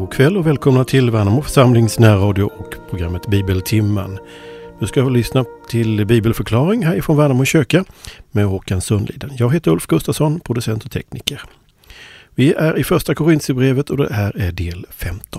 God kväll och välkomna till Värnamo församlings närradio och programmet Bibeltimmen. Nu ska vi lyssna till bibelförklaring härifrån Värnamo kyrka med Håkan Sundliden. Jag heter Ulf Gustafsson, producent och tekniker. Vi är i första Korinthierbrevet och det här är del 15.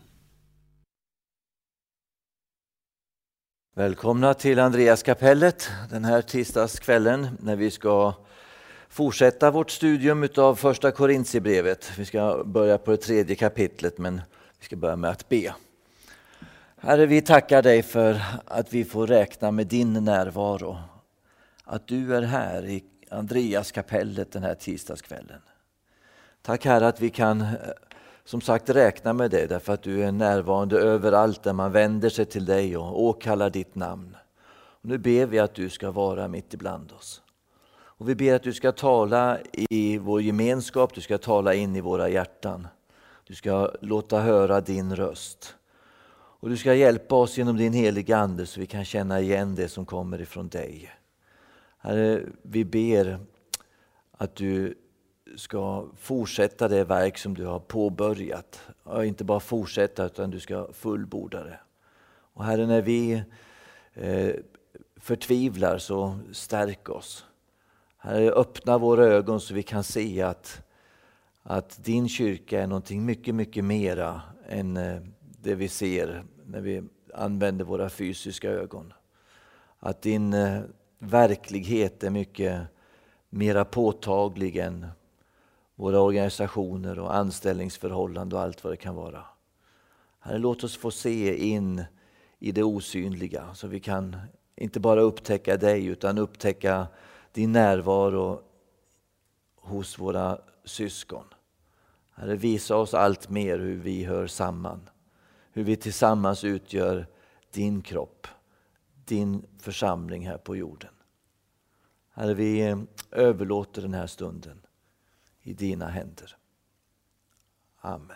Välkomna till Andreaskapellet den här tisdagskvällen när vi ska fortsätta vårt studium av första Korinthierbrevet. Vi ska börja på det 3:e kapitlet, men vi ska börja med att be. Herre, vi tackar dig för att vi får räkna med din närvaro. Att du är här i Andreaskapellet den här tisdagskvällen. Tack Herre att vi kan som sagt räkna med dig därför att du är närvarande överallt där man vänder sig till dig och åkallar ditt namn. Och nu ber vi att du ska vara mitt ibland oss. Och vi ber att du ska tala i vår gemenskap, du ska tala in i våra hjärtan. Du ska låta höra din röst. Och du ska hjälpa oss genom din heliga ande så vi kan känna igen det som kommer ifrån dig. Herre, vi ber att du ska fortsätta det verk som du har påbörjat. Och inte bara fortsätta utan du ska fullborda det. Och Herre, när vi förtvivlar så stärk oss. Herre, öppna våra ögon så vi kan se att din kyrka är någonting mycket, mycket mera än det vi ser när vi använder våra fysiska ögon. Att din verklighet är mycket mera påtaglig än våra organisationer och anställningsförhållanden och allt vad det kan vara. Herre, låt oss få se in i det osynliga så vi kan inte bara upptäcka dig utan upptäcka din närvaro hos våra syskon. Herre, visa oss allt mer hur vi hör samman. Hur vi tillsammans utgör din kropp, din församling här på jorden. Herre, vi överlåter den här stunden i dina händer. Amen.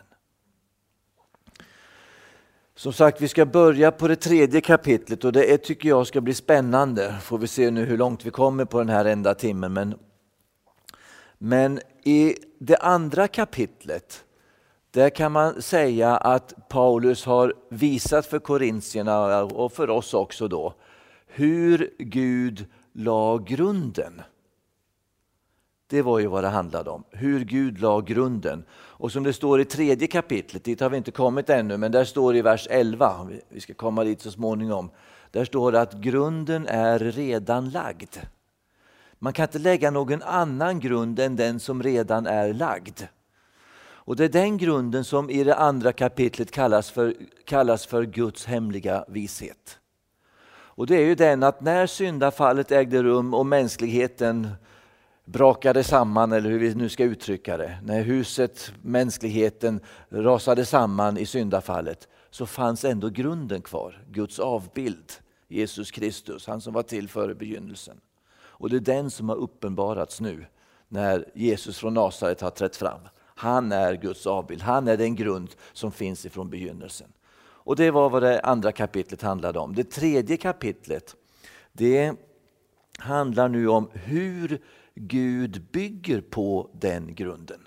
Som sagt, vi ska börja på det 3:e kapitlet och det tycker jag ska bli spännande. Får vi se nu hur långt vi kommer på den här enda timmen. Men i det 2:a kapitlet, där kan man säga att Paulus har visat för korintierna och för oss också då, hur Gud la grunden. Det var ju vad det handlade om. Hur Gud la grunden. Och som det står i 3:e kapitlet, dit har vi inte kommit ännu, men där står i vers 11, vi ska komma dit så småningom. Där står det att grunden är redan lagd. Man kan inte lägga någon annan grund än den som redan är lagd. Och det är den grunden som i det 2:a kapitlet kallas för Guds hemliga vishet. Och det är ju den att när syndafallet ägde rum och mänskligheten brakade samman, eller hur vi nu ska uttrycka det. När huset, mänskligheten rasade samman i syndafallet, så fanns ändå grunden kvar. Guds avbild, Jesus Kristus, han som var till före begynnelsen. Och det är den som har uppenbarats nu när Jesus från Nasaret har trätt fram. Han är Guds avbild, han är den grund som finns ifrån begynnelsen. Och det var vad det 2:a kapitlet handlade om. Det 3:e kapitlet, det handlar nu om hur Gud bygger på den grunden.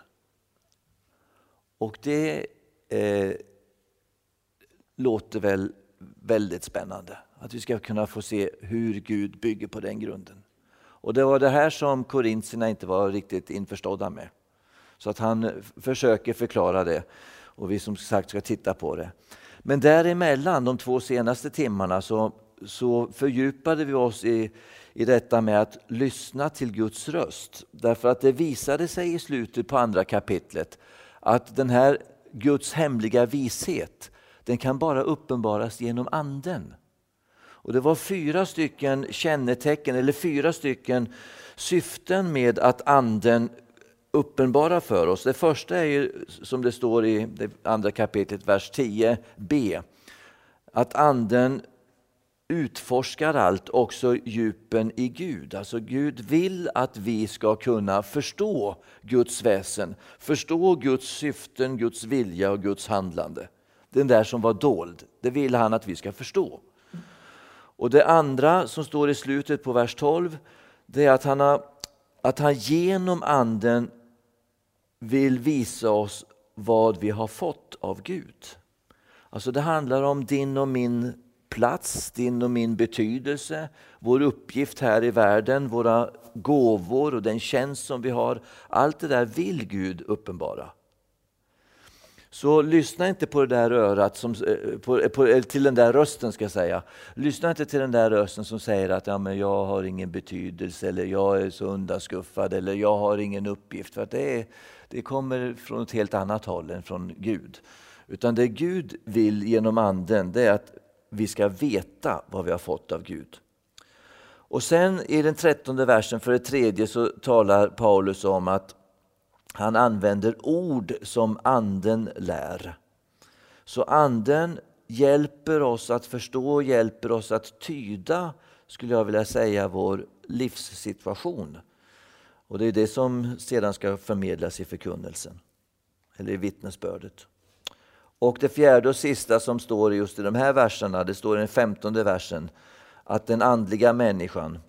Och det låter väl väldigt spännande. Att vi ska kunna få se hur Gud bygger på den grunden. Och det var det här som korintierna inte var riktigt införstådda med. Så att han försöker förklara det. Och vi som sagt ska titta på det. Men däremellan, de 2 senaste timmarna, så fördjupade vi oss i detta med att lyssna till Guds röst. Därför att det visade sig i slutet på 2:a kapitlet att den här Guds hemliga vishet, den kan bara uppenbaras genom anden. Och det var 4 stycken kännetecken eller 4 stycken syften med att anden uppenbara för oss. Det första är ju, som det står i det 2:a kapitlet, vers 10b. Att anden utforskar allt, också djupen i Gud. Alltså Gud vill att vi ska kunna förstå Guds väsen. Förstå Guds syften, Guds vilja och Guds handlande. Den där som var dold, det vill han att vi ska förstå. Och det andra som står i slutet på vers 12, det är att han genom anden vill visa oss vad vi har fått av Gud. Alltså det handlar om din och min plats, din och min betydelse, vår uppgift här i världen, våra gåvor och den tjänst som vi har. Allt det där vill Gud uppenbara. Så lyssna inte på det där örat till den där rösten ska jag säga. Lyssna inte till den där rösten som säger att ja, men jag har ingen betydelse eller jag är så undanskuffad eller jag har ingen uppgift. För att det kommer från ett helt annat håll än från Gud. Utan det Gud vill genom anden, det är att vi ska veta vad vi har fått av Gud. Och sen i den 13:e versen för det tredje så talar Paulus om att han använder ord som anden lär. Så anden hjälper oss att förstå, hjälper oss att tyda, skulle jag vilja säga, vår livssituation. Och det är det som sedan ska förmedlas i förkunnelsen, eller i vittnesbördet. Och det fjärde och sista som står just i de här verserna, det står i den 15:e versen, att den andliga människan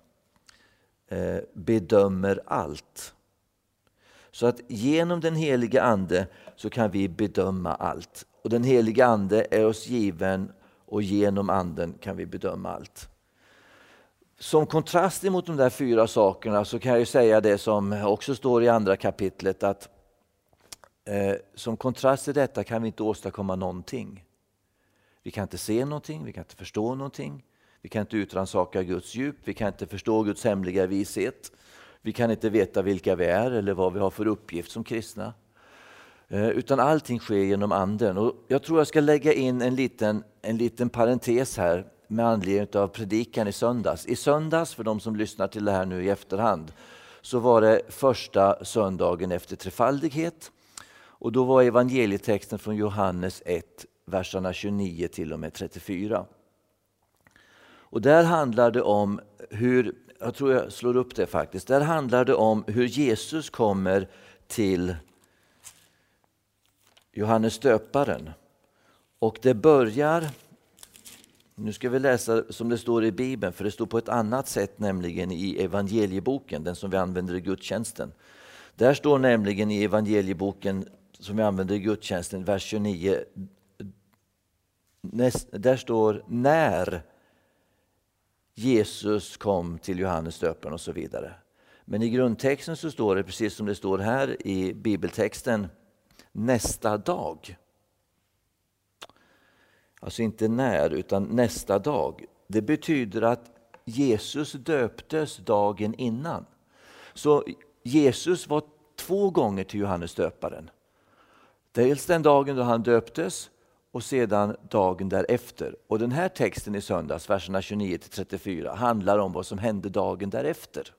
bedömer allt. Så att genom den heliga ande så kan vi bedöma allt. Och den heliga ande är oss given och genom anden kan vi bedöma allt. Som kontrast emot de där 4 sakerna så kan jag ju säga det som också står i andra kapitlet, att som kontrast till detta kan vi inte åstadkomma någonting. Vi kan inte se någonting, vi kan inte förstå någonting. Vi kan inte utrannsaka Guds djup, vi kan inte förstå Guds hemliga vishet. Vi kan inte veta vilka vi är eller vad vi har för uppgift som kristna. Utan allting sker genom anden. Och jag tror jag ska lägga in en liten parentes här med anledning av predikan i söndags. I söndags, för de som lyssnar till det här nu i efterhand, så var det första söndagen efter trefaldighet. Och då var evangelietexten från Johannes 1, verserna 29 till och med 34. Och där handlar det om hur, jag tror jag slår upp det faktiskt, där handlar det om hur Jesus kommer till Johannes döparen. Och det börjar, nu ska vi läsa som det står i Bibeln, för det står på ett annat sätt nämligen i evangelieboken, den som vi använder i gudstjänsten. Där står nämligen i evangelieboken som vi använder i gudstjänsten, vers 29, där står när Jesus kom till Johannes döparen och så vidare. Men i grundtexten så står det, precis som det står här i bibeltexten, nästa dag. Alltså inte när utan nästa dag. Det betyder att Jesus döptes dagen innan. Så Jesus var 2 gånger till Johannes döparen. Dels den dagen då han döptes och sedan dagen därefter. Och den här texten i söndags, verserna 29-34, handlar om vad som hände dagen därefter.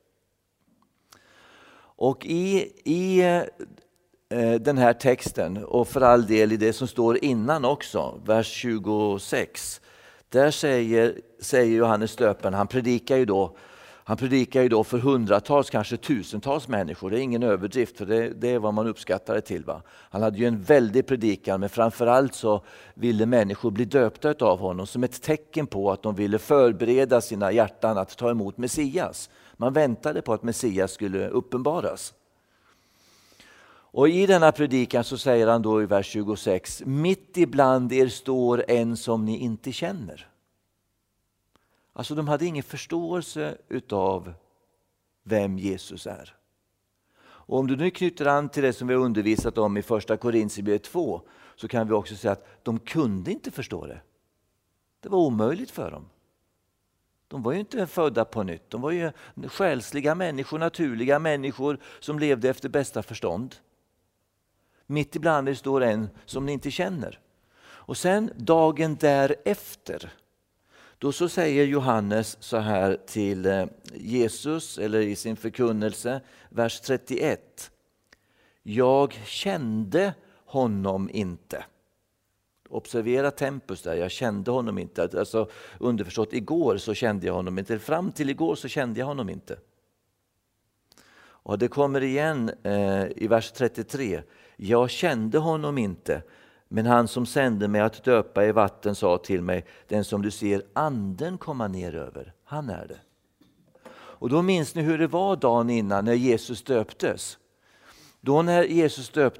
Och i den här texten, och för all del i det som står innan också, vers 26, där säger Johannes döparen, han predikar ju då för hundratals, kanske tusentals människor. Det är ingen överdrift, för det är vad man uppskattar det till. Va? Han hade ju en väldig predikan, men framförallt så ville människor bli döpta av honom som ett tecken på att de ville förbereda sina hjärtan att ta emot Messias. Man väntade på att Messias skulle uppenbaras. Och i denna predikan så säger han då i vers 26, mitt ibland er står en som ni inte känner. Alltså de hade ingen förståelse utav vem Jesus är. Och om du nu knyter an till det som vi har undervisat om i första Korinthierbrevet 2, så kan vi också säga att de kunde inte förstå det. Det var omöjligt för dem. De var ju inte födda på nytt. De var ju själsliga människor, naturliga människor som levde efter bästa förstånd. Mitt ibland det står en som ni inte känner. Och sen dagen därefter, då så säger Johannes så här till Jesus, eller i sin förkunnelse, vers 31. Jag kände honom inte. Observera tempus där, jag kände honom inte. Alltså underförstått, igår så kände jag honom inte. Fram till igår så kände jag honom inte. Och det kommer igen i vers 33. Jag kände honom inte, men han som sände mig att döpa i vatten sa till mig, den som du ser anden komma ner över, han är det. Och då minns ni hur det var dagen innan när Jesus döptes. Då när Jesus döptes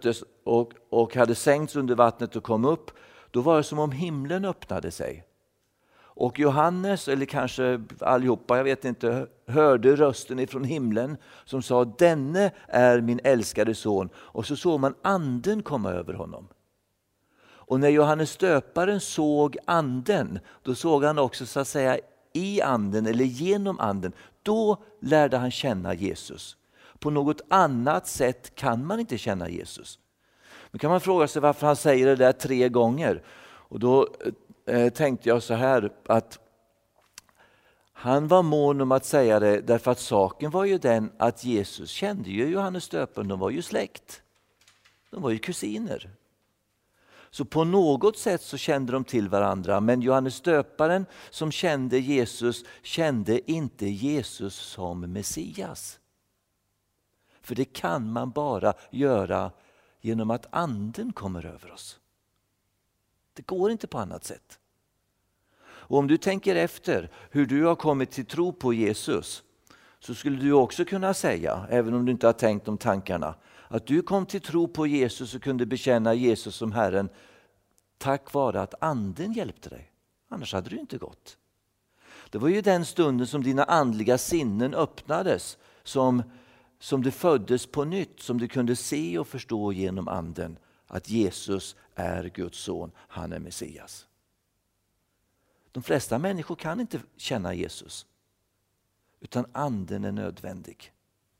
och hade sänkts under vattnet och kom upp, då var det som om himlen öppnade sig. Och Johannes, eller kanske allihopa, jag vet inte, hörde rösten ifrån himlen som sa: denne är min älskade son. Och så såg man anden komma över honom. Och när Johannes döparen såg anden, då såg han också så att säga i anden eller genom anden. Då lärde han känna Jesus. På något annat sätt kan man inte känna Jesus. Nu kan man fråga sig varför han säger det där 3 gånger. Och då tänkte jag så här, att han var mån om att säga det därför att saken var ju den att Jesus kände ju Johannes döparen, de var ju släkt. De var ju kusiner. Så på något sätt så kände de till varandra, men Johannes döparen som kände Jesus kände inte Jesus som Messias. För det kan man bara göra genom att anden kommer över oss. Det går inte på annat sätt. Och om du tänker efter hur du har kommit till tro på Jesus, så skulle du också kunna säga, även om du inte har tänkt de tankarna, att du kom till tro på Jesus och kunde bekänna Jesus som Herren tack vare att anden hjälpte dig. Annars hade du inte gått. Det var ju den stunden som dina andliga sinnen öppnades, som du föddes på nytt, som du kunde se och förstå genom anden att Jesus är Guds son, han är Messias. De flesta människor kan inte känna Jesus, utan anden är nödvändig.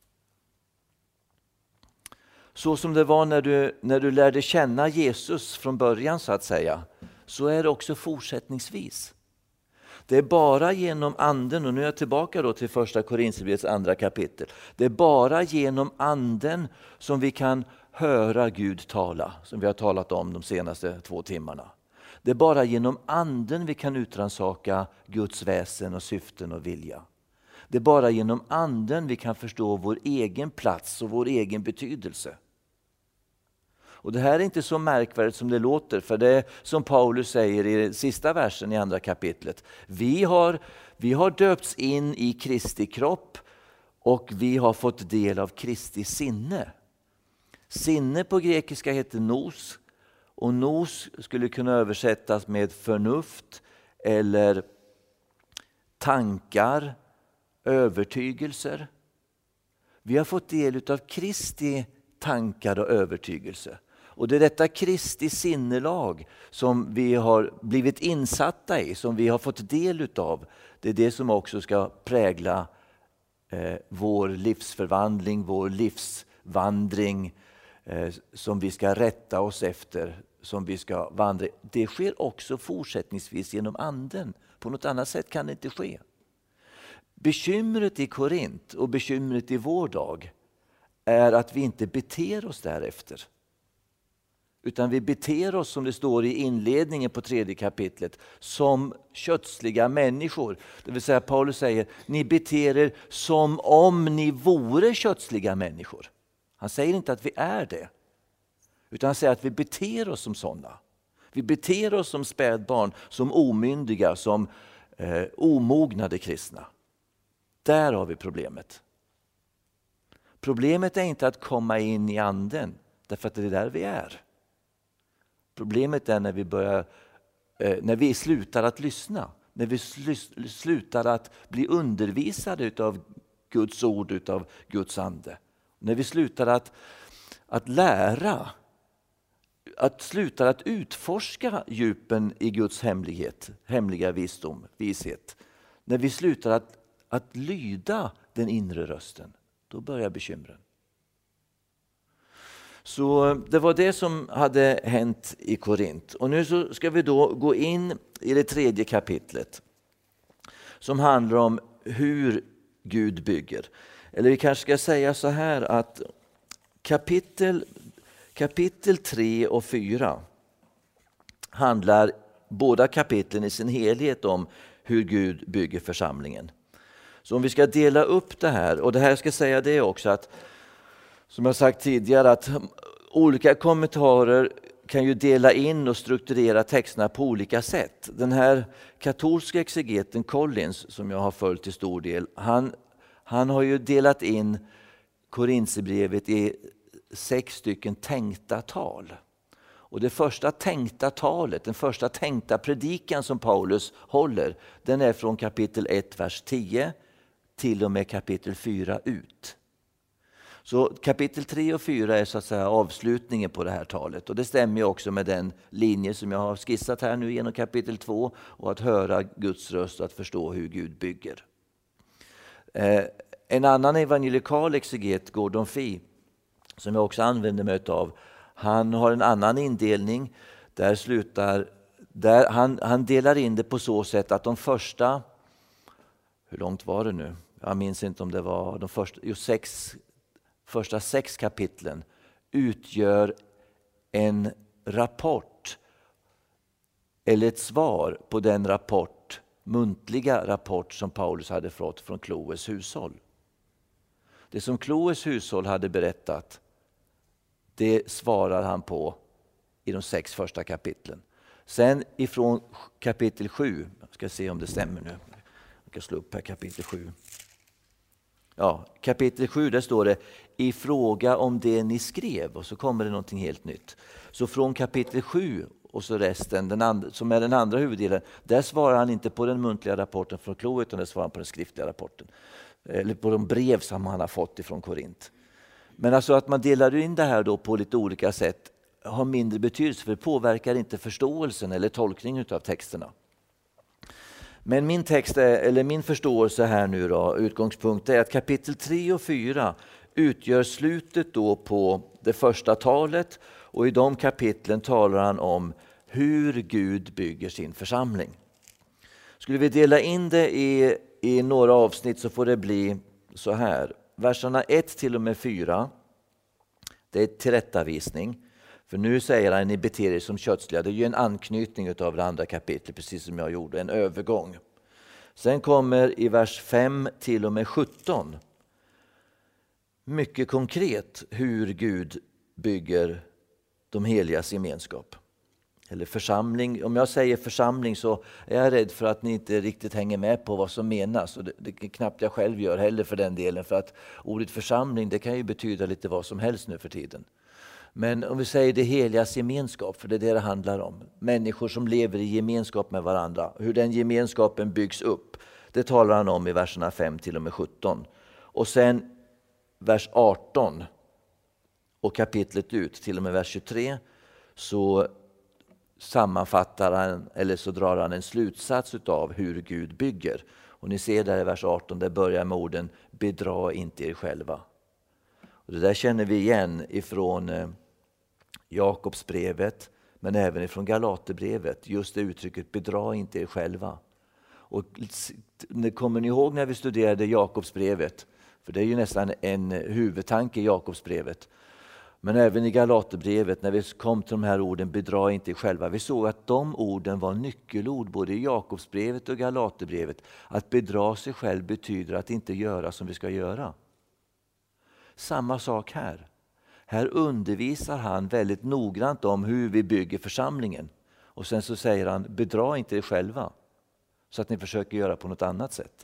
Så som det var när du lärde känna Jesus från början så att säga, så är det också fortsättningsvis. Det är bara genom anden, och nu är jag tillbaka då till första Korinthierbrevets 2 kapitel. Det är bara genom anden som vi kan höra Gud tala, som vi har talat om de senaste 2 timmarna. Det är bara genom anden vi kan utransaka Guds väsen och syften och vilja. Det är bara genom anden vi kan förstå vår egen plats och vår egen betydelse. Och det här är inte så märkvärdigt som det låter, för det är som Paulus säger i sista versen i 2 kapitlet. Vi har döpts in i Kristi kropp och vi har fått del av Kristi sinne. Sinne på grekiska heter nous, och nous skulle kunna översättas med förnuft eller tankar, övertygelser. Vi har fått del av Kristi tankar och övertygelse. Och det är detta Kristi sinnelag som vi har blivit insatta i, som vi har fått del utav. Det är det som också ska prägla vår livsförvandling, vår livsvandring, som vi ska rätta oss efter, som vi ska vandra. Det sker också fortsättningsvis genom anden. På något annat sätt kan det inte ske. Bekymret i Korint och bekymret i vår dag är att vi inte beter oss därefter. Utan vi beter oss, som det står i inledningen på 3 kapitlet, som kötsliga människor. Det vill säga Paulus säger, ni beter er som om ni vore kötsliga människor. Han säger inte att vi är det, utan han säger att vi beter oss som sådana. Vi beter oss som spädbarn, som omyndiga, som omognade kristna. Där har vi problemet. Problemet är inte att komma in i anden, därför att det är där vi är. Problemet är när vi slutar att lyssna, när vi slutar att bli undervisade av Guds ord, av Guds ande. När vi slutar att lära, att sluta att utforska djupen i Guds hemliga vishet. När vi slutar att lyda den inre rösten, då börjar bekymren. Så det var det som hade hänt i Korint. Och nu så ska vi då gå in i det 3 kapitlet som handlar om hur Gud bygger. Eller vi kanske ska säga så här att kapitel 3 och 4 handlar båda kapitlen i sin helhet om hur Gud bygger församlingen. Så om vi ska dela upp det här, och det här ska säga det också att, som jag sagt tidigare, att olika kommentarer kan ju dela in och strukturera texterna på olika sätt. Den här katolska exegeten Collins, som jag har följt till stor del, han har ju delat in Korinthierbrevet i 6 stycken tänkta tal. Och det första tänkta talet, den första tänkta predikan som Paulus håller, den är från kapitel 1, vers 10 till och med kapitel 4 ut. Så kapitel 3 och 4 är så att säga avslutningen på det här talet. Och det stämmer ju också med den linje som jag har skissat här nu genom kapitel 2. Och att höra Guds röst och att förstå hur Gud bygger. En annan evangelikal exeget, Gordon Fee, som jag också använder mig av. Han har en annan indelning. Han delar in det på så sätt att de första, hur långt var det nu? Jag minns inte om det var de första 6 kapitlen utgör en rapport eller ett svar på den muntliga rapport som Paulus hade fått från Kloes hushåll. Det som Kloes hushåll hade berättat, det svarar han på i de 6 första kapitlen. Sen ifrån kapitel 7, jag ska se om det stämmer nu. Jag ska slå upp här kapitel 7. Ja, kapitel 7 där står det i fråga om det ni skrev, och så kommer det någonting helt nytt. Så från kapitel 7 och så resten, som är den andra huvuddelen, där svarar han inte på den muntliga rapporten från Kloe, utan där svarar han på den skriftliga rapporten. Eller på de brev som han har fått ifrån Korint. Men alltså att man delar in det här då på lite olika sätt har mindre betydelse, för det påverkar inte förståelsen eller tolkningen av texterna. Men min förståelse här nu då, utgångspunkt är att kapitel 3 och 4 utgör slutet då på det första talet, och i de kapitlen talar han om hur Gud bygger sin församling. Skulle vi dela in det i några avsnitt så får det bli så här. Verserna 1 till och med 4, det är tillrättavisning. För nu säger han, ni beter er som kötsliga. Det är ju en anknytning av det andra kapitlet, precis som jag gjorde, en övergång. Sen kommer i vers 5 till och med 17, mycket konkret hur Gud bygger de heligas gemenskap. Eller församling. Om jag säger församling så är jag rädd för att ni inte riktigt hänger med på vad som menas. Och det knappt jag själv gör heller för den delen. För att ordet församling, det kan ju betyda lite vad som helst nu för tiden. Men om vi säger det heligas gemenskap, för det är det handlar om. Människor som lever i gemenskap med varandra. Hur den gemenskapen byggs upp. Det talar han om i verserna 5 till och med 17. Och sen vers 18 och kapitlet ut till och med vers 23 så sammanfattar han, eller så drar han en slutsats av hur Gud bygger. Och ni ser där i vers 18, det börjar med orden bedra inte er själva. Och det där känner vi igen ifrån Jakobsbrevet, men även ifrån Galaterbrevet. Just det uttrycket, bedra inte er själva. Och kommer ni ihåg när vi studerade Jakobsbrevet? För det är ju nästan en huvudtanke i Jakobsbrevet. Men även i Galaterbrevet, när vi kom till de här orden, bedra inte er själva. Vi såg att de orden var nyckelord både i Jakobsbrevet och Galaterbrevet. Att bedra sig själv betyder att inte göra som vi ska göra. Samma sak här. Här undervisar han väldigt noggrant om hur vi bygger församlingen. Och sen så säger han, bedra inte er själva. Så att ni försöker göra på något annat sätt.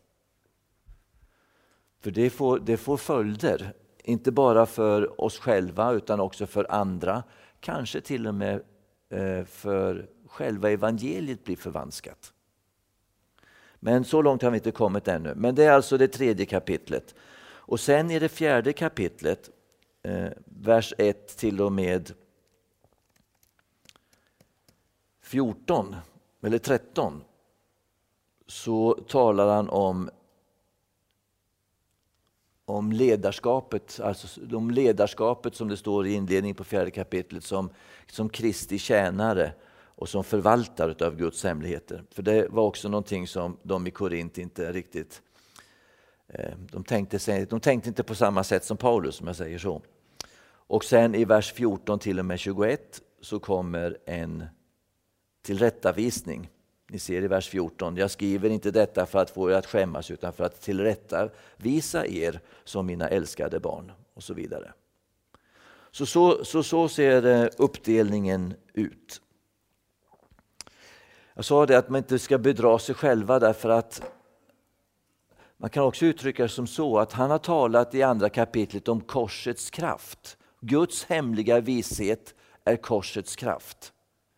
För det får följder. Inte bara för oss själva utan också för andra. Kanske till och med för själva evangeliet blir förvanskat. Men så långt har vi inte kommit ännu. Men det är alltså det 3:e kapitlet. Och sen i det 4:e kapitlet, vers 1 till och med 14 eller 13, så talar han om ledarskapet, alltså om ledarskapet som det står i inledningen på 4:e kapitlet som Kristi tjänare och som förvaltare av Guds hemligheter. För det var också någonting som de i Korint inte riktigt, de tänkte inte på samma sätt som Paulus, om jag säger så. Och sen i vers 14 till och med 21 så kommer en tillrättavisning. Ni ser i vers 14, jag skriver inte detta för att få er att skämmas utan för att tillrättavisa er som mina älskade barn, och så vidare. Så ser uppdelningen ut. Jag sa det att man inte ska bedra sig själva, därför att man kan också uttrycka det som så att han har talat i andra kapitlet om korsets kraft. Guds hemliga vishet är korsets kraft.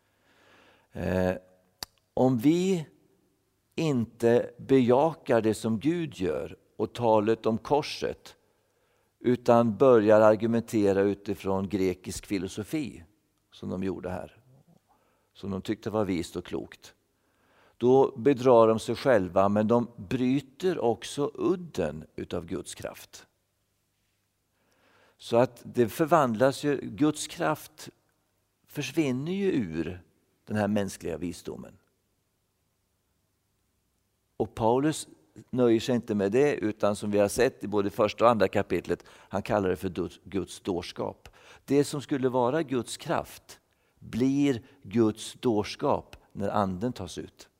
Om vi inte bejakar det som Gud gör och talet om korset, utan börjar argumentera utifrån grekisk filosofi, som de gjorde här, som de tyckte var vist och klokt, då bedrar de sig själva, men de bryter också udden utav Guds kraft. Så att det förvandlas ju, Guds kraft försvinner ju ur den här mänskliga visdomen. Och Paulus nöjer sig inte med det, utan som vi har sett i både första och andra kapitlet, han kallar det för Guds dårskap. Det som skulle vara Guds kraft blir Guds dårskap när anden tas ut.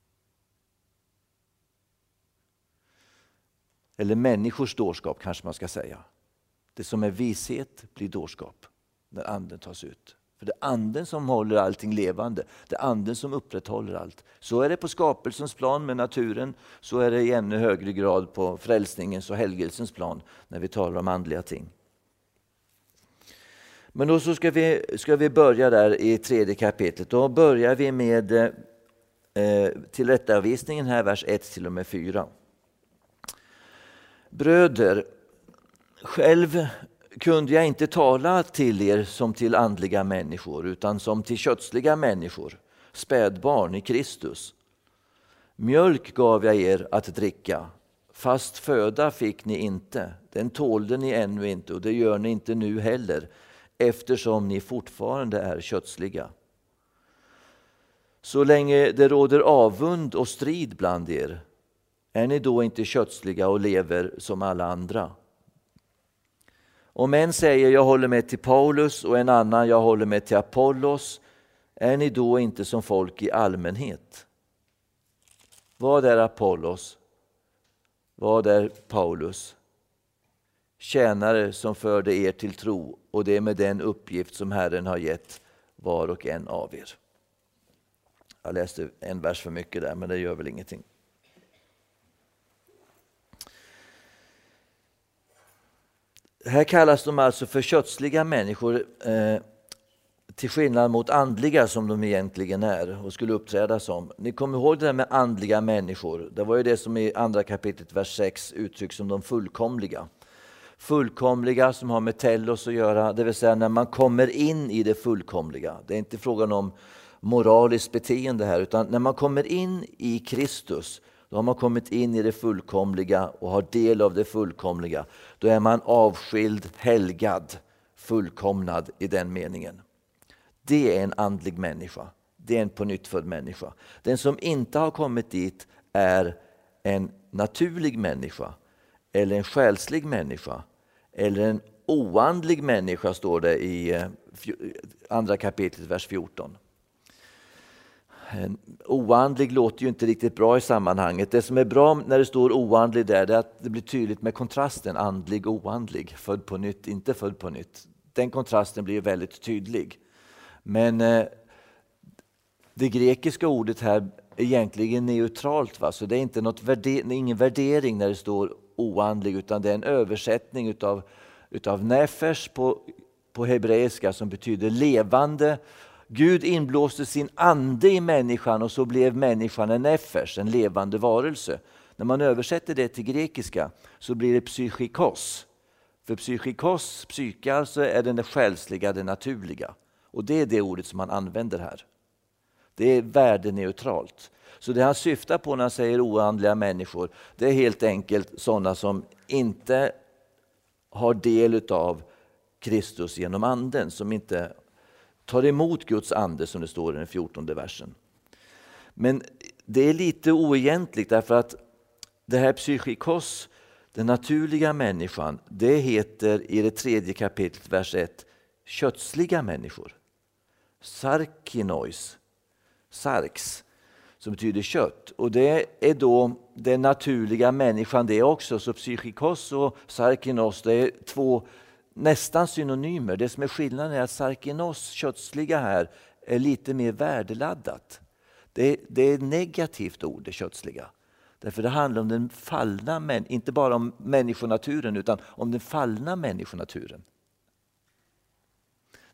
Eller människors dårskap kanske man ska säga. Det som är vishet blir dårskap när anden tas ut. För det är anden som håller allting levande. Det är anden som upprätthåller allt. Så är det på skapelsens plan med naturen. Så är det i ännu högre grad på frälsningens och helgelsens plan när vi talar om andliga ting. Men då så ska vi börja där i 3:e kapitlet. Då börjar vi med tillrättavisningen här, vers 1-4. Bröder, själv kunde jag inte tala till er som till andliga människor, utan som till kötsliga människor, spädbarn i Kristus. Mjölk gav jag er att dricka, fast föda fick ni inte. Den tålde ni ännu inte, och det gör ni inte nu heller, eftersom ni fortfarande är kötsliga. Så länge det råder avund och strid bland er, är ni då inte kötsliga och lever som alla andra? Om en säger jag håller med till Paulus och en annan jag håller med till Apollos, är ni då inte som folk i allmänhet? Vad är Apollos? Vad är Paulus? Tjänare som förde er till tro, och det är med den uppgift som Herren har gett var och en av er. Jag läste en vers för mycket där, men det gör väl ingenting. Här kallas de alltså för kötsliga människor, till skillnad mot andliga som de egentligen är och skulle uppträda som. Ni kommer ihåg det där med andliga människor. Det var ju det som i andra kapitlet vers 6 uttrycks som de fullkomliga. Fullkomliga som har med telos att göra, det vill säga när man kommer in i det fullkomliga. Det är inte frågan om moraliskt beteende här, utan när man kommer in i Kristus, då har man kommit in i det fullkomliga och har del av det fullkomliga. Då är man avskild, helgad, fullkomnad i den meningen. Det är en andlig människa. Det är en pånyttfödd människa. Den som inte har kommit dit är en naturlig människa, eller en själslig människa, eller en oandlig människa, står det i andra kapitlet, vers 14. Oandlig låter ju inte riktigt bra i sammanhanget. Det som är bra när det står oandlig där, är att det blir tydligt med kontrasten andlig och oandlig. Född på nytt, inte född på nytt. Den kontrasten blir väldigt tydlig. Men det grekiska ordet här är egentligen neutralt. Va? Så det är inte ingen värdering när det står oandlig, utan det är en översättning utav nefesh på hebreiska, som betyder levande. Gud inblåste sin ande i människan, och så blev människan en nefesh, en levande varelse. När man översätter det till grekiska så blir det psykikos. För psykikos, psyke, alltså är det själsliga, det naturliga. Och det är det ordet som man använder här. Det är värdeneutralt. Så det han syftar på när han säger oandliga människor, det är helt enkelt sådana som inte har del av Kristus genom anden, som inte tar emot Guds ande, som det står i den 14:e versen. Men det är lite oegentligt, därför att det här psykikos, den naturliga människan, det heter i det 3:e kapitlet vers 1 kötsliga människor. Sarkinois, sarx, som betyder kött. Och det är då den naturliga människan det också. Så psykikos och sarkinos, det är två nästan synonymer. Det som är skillnaden är att sarkinos, kötsliga här, är lite mer värdeladdat. Det är ett negativt ord, det kötsliga. Därför det handlar om den fallna, inte bara om människonaturen, utan om den fallna människonaturen.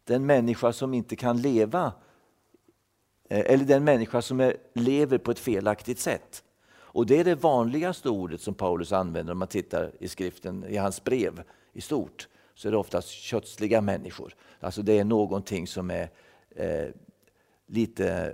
den människa som inte kan leva, eller den människa som lever på ett felaktigt sätt. Och det är det vanligaste ordet som Paulus använder om man tittar i skriften, i hans brev i stort. Så är det oftast kötsliga människor. Alltså det är någonting som är lite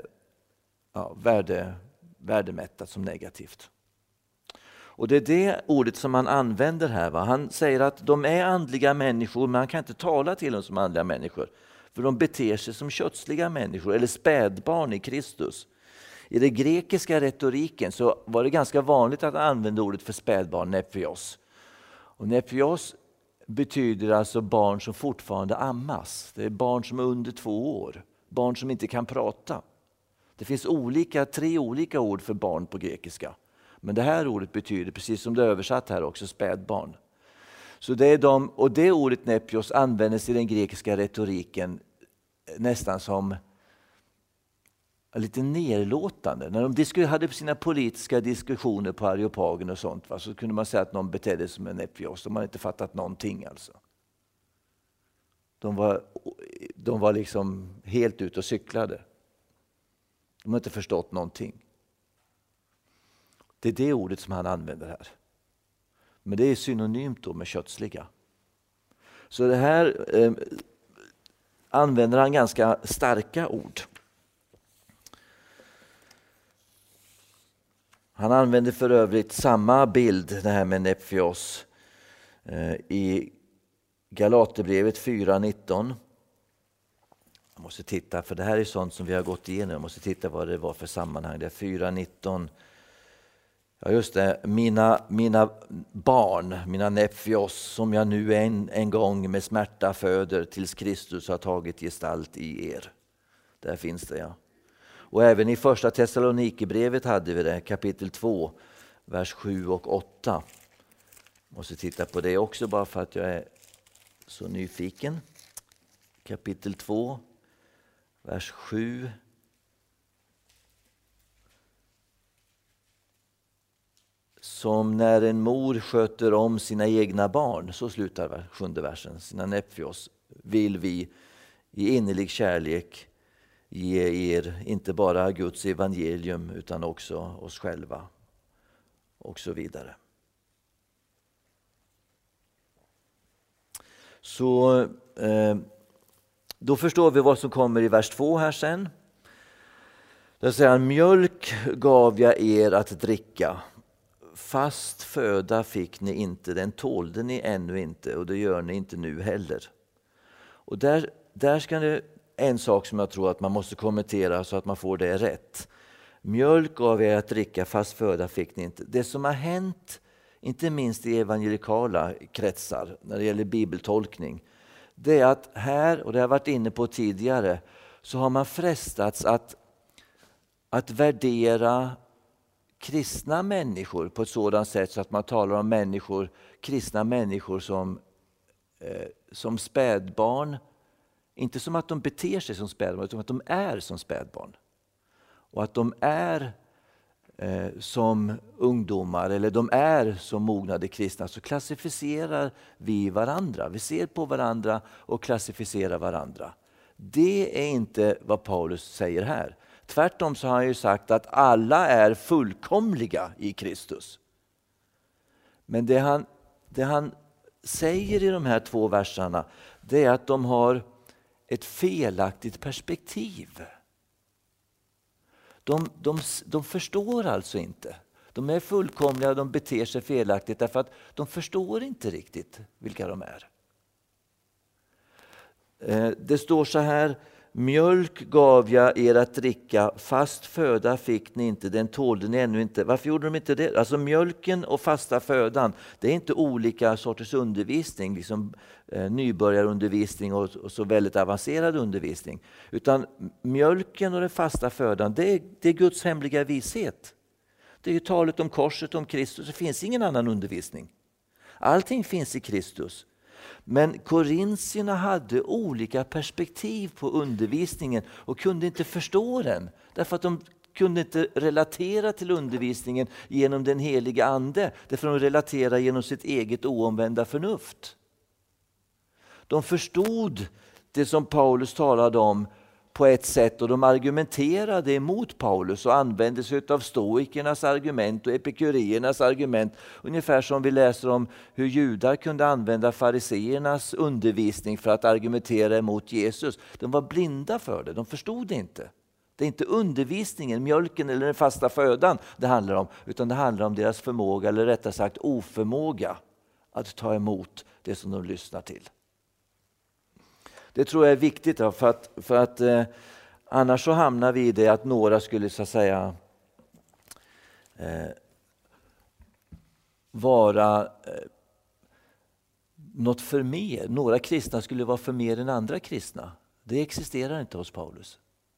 värdemättat som negativt. Och det är det ordet som han använder här. Va? Han säger att de är andliga människor, men han kan inte tala till dem som andliga människor. För de beter sig som kötsliga människor eller spädbarn i Kristus. I den grekiska retoriken så var det ganska vanligt att använda ordet för spädbarn, nepios. Och nepios betyder alltså barn som fortfarande ammas. Det är barn som är under 2 år. Barn som inte kan prata. Det finns 3 olika ord för barn på grekiska. Men det här ordet betyder, precis som det är översatt här också, spädbarn. Så det ordet nepios användes i den grekiska retoriken nästan som lite nedlåtande. När de hade sina politiska diskussioner på Areopagen och sånt, så kunde man säga att någon betedde sig som en nepios. De hade inte fattat någonting alltså. De var liksom helt ute och cyklade. De har inte förstått någonting. Det är det ordet som han använder här. Men det är synonymt då med kötsliga. Så det här använder han ganska starka ord. Han använder för övrigt samma bild, det här med nepios, i Galaterbrevet 4:19. Jag måste titta, för det här är sånt som vi har gått igenom. Jag måste titta vad det var för sammanhang. Det är 4:19. Ja just det, mina barn, mina nepios, som jag nu en gång med smärta föder tills Kristus har tagit gestalt i er. Där finns det, ja. Och även i första Thessalonikerbrevet hade vi det, kapitel 2, vers 7 och 8. Jag måste titta på det också bara för att jag är så nyfiken. Kapitel 2, vers 7. Som när en mor sköter om sina egna barn, så slutar 7:e versen. Sina nepios vill vi i innerlig kärlek ge er inte bara Guds evangelium utan också oss själva och så vidare. Så då förstår vi vad som kommer i vers 2 här sen. Där säger han: mjölk gav jag er att dricka. Fast föda fick ni inte, den tålde ni ännu inte och det gör ni inte nu heller. Och där ska det en sak som jag tror att man måste kommentera så att man får det rätt. Mjölk gav er att dricka, fast föda fick ni inte. Det som har hänt, inte minst i evangelikala kretsar när det gäller bibeltolkning, det är att här, och det har jag varit inne på tidigare, så har man frestats att värdera kristna människor på ett sådant sätt så att man talar om kristna människor som spädbarn. Inte som att de beter sig som spädbarn, utan att de är som spädbarn. Och att de är som ungdomar, eller de är som mognade kristna, så klassificerar vi varandra. Vi ser på varandra och klassificerar varandra. Det är inte vad Paulus säger här. Tvärtom så har han ju sagt att alla är fullkomliga i Kristus. Men det han säger i de här 2 verserna, det är att de har ett felaktigt perspektiv. De förstår alltså inte. De är fullkomliga, de beter sig felaktigt därför att de förstår inte riktigt vilka de är. Det står så här: mjölk gav jag er att dricka, fast föda fick ni inte, den tålde ni ännu inte. Varför gjorde de inte det? Alltså mjölken och fasta födan, det är inte olika sorters undervisning, liksom nybörjarundervisning och så väldigt avancerad undervisning. Utan mjölken och den fasta födan, det är Guds hemliga vishet. Det är ju talet om korset, om Kristus. Det finns ingen annan undervisning. Allting finns i Kristus. Men korintierna hade olika perspektiv på undervisningen och kunde inte förstå den. Därför att de kunde inte relatera till undervisningen genom den heliga ande. Därför att de relaterar genom sitt eget oomvända förnuft. De förstod det som Paulus talade om på ett sätt, och de argumenterade emot Paulus och använde sig av stoikernas argument och epikuriernas argument. Ungefär som vi läser om hur judar kunde använda fariseernas undervisning för att argumentera emot Jesus. De var blinda för det, de förstod det inte. Det är inte undervisningen, mjölken eller den fasta födan det handlar om, utan det handlar om deras förmåga, eller rättare sagt oförmåga, att ta emot det som de lyssnar till. Det tror jag är viktigt för att annars så hamnar vi i det att några skulle så att säga vara något för mer. Några kristna skulle vara för mer än andra kristna. Det existerar inte hos Paulus.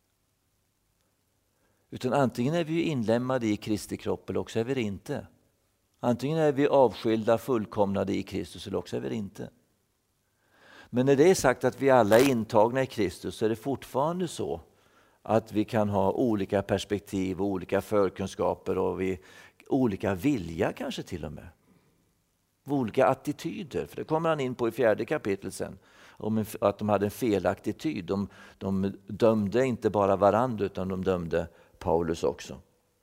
Utan antingen är vi inlämnade i Kristi kropp eller också är vi det inte. Antingen är vi avskilda, fullkomnade i Kristus eller också är vi det inte. Men när det är sagt att vi alla är intagna i Kristus så är det fortfarande så att vi kan ha olika perspektiv och olika förkunskaper och olika vilja kanske till och med. Olika attityder, för det kommer han in på i 4:e kapitlet sen. Om att de hade en felaktig attityd. De dömde inte bara varandra utan de dömde Paulus också.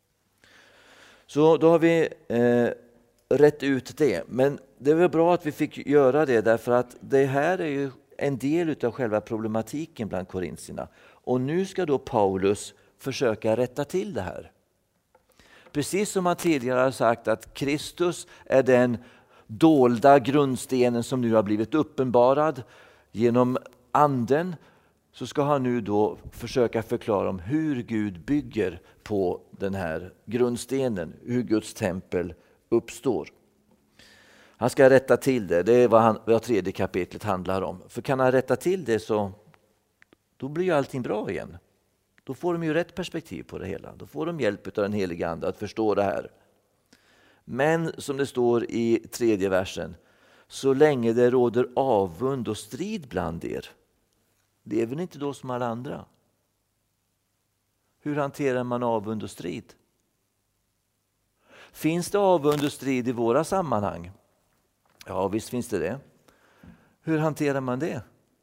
Så då har vi rätt ut det. Men det var bra att vi fick göra det, därför att det här är ju en del av själva problematiken bland korintierna. Och nu ska då Paulus försöka rätta till det här. Precis som han tidigare har sagt att Kristus är den dolda grundstenen som nu har blivit uppenbarad genom anden, så ska han nu då försöka förklara om hur Gud bygger på den här grundstenen, hur Guds tempel uppstår. Han ska rätta till det, det är vad 3:e kapitlet handlar om. För kan han rätta till det så då blir ju allting bra igen. Då får de ju rätt perspektiv på det hela. Då får de hjälp av den heliga ande att förstå det här. Men som det står i 3:e versen, så länge det råder avund och strid bland er, lever ni inte då som alla andra? Hur hanterar man avund och strid? Finns det avund och strid i våra sammanhang? Ja, visst finns det det. Hur hanterar man det?